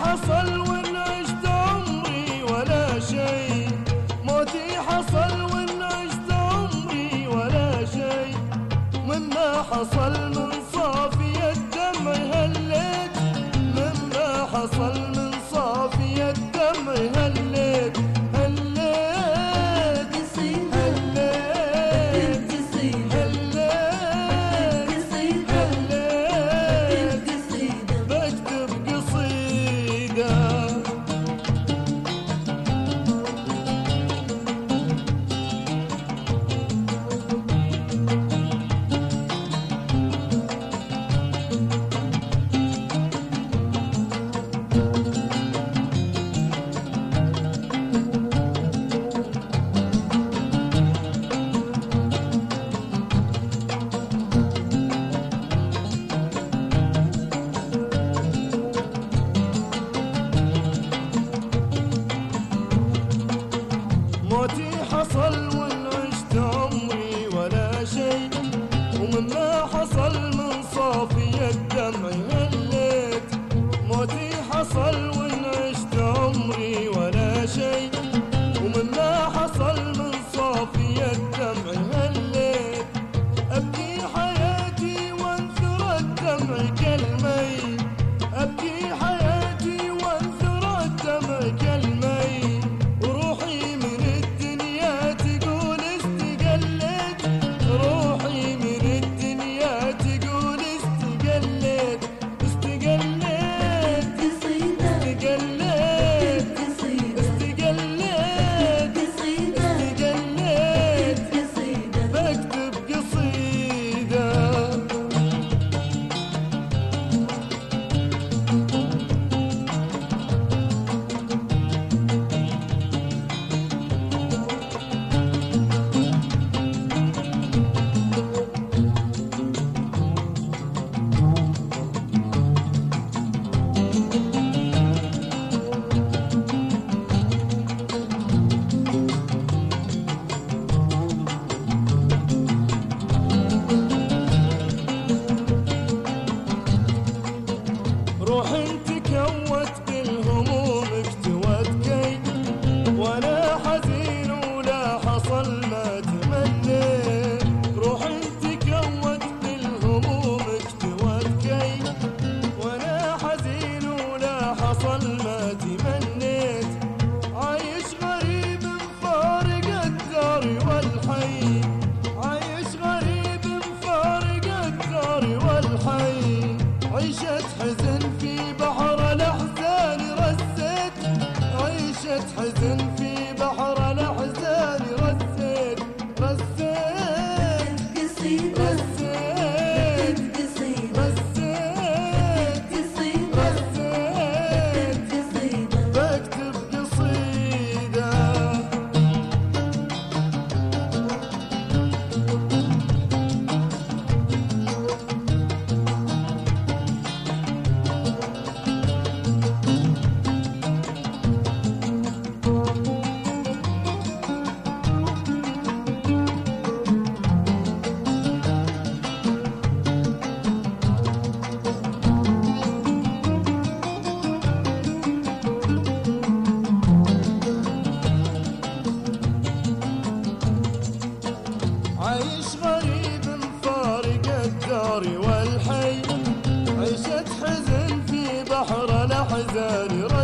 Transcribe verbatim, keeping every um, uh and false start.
حصل وإن عشت عمري ولا شيء، موتي حصل وإن عشت عمري ولا شيء، مما حصل من صافي الدمع هليت، مما حصل من صافي الدمع هليت هليت هليت هليت بكتب قصيدة. موتي حصل وإن عشت عمري ولا شيء، ومما حصل من صافي الدمع هليت، موتي حصل وإن عشت عمري ولا شيء، ومما حصل من صافي الدمع هليت، أبكي حياتي وانثر الدمع كالمي، أبكي حياتي وانثر الدمع كالمي، وروحي من الدنيا تقول استقلت، روحي من الدنيا تقول استقلت استقلت استقلت استقلت استقلت بكتب قصيدة. روح انتكوت بالهموم اكتوت كي، ولا حزين ولا حصل ما تمنيت، روح انتكوت بالهموم اكتوت كي، ولا حزين ولا حصل ما تمنيت، عايش غريب مفارق الدار والحي، عايش غريب مفارق الدار والحي، عيشة حزن في بحر الأحزان رسيت، عيشة حزن في بحر الأحزان رسيت رسيت قصيدة رسيت قصيدة رسيت قصيدة رسيت قصيدة بكتب قصيدة. عايش غريب مفارق الدار والحي، عيشة حزن في بحر الأحزان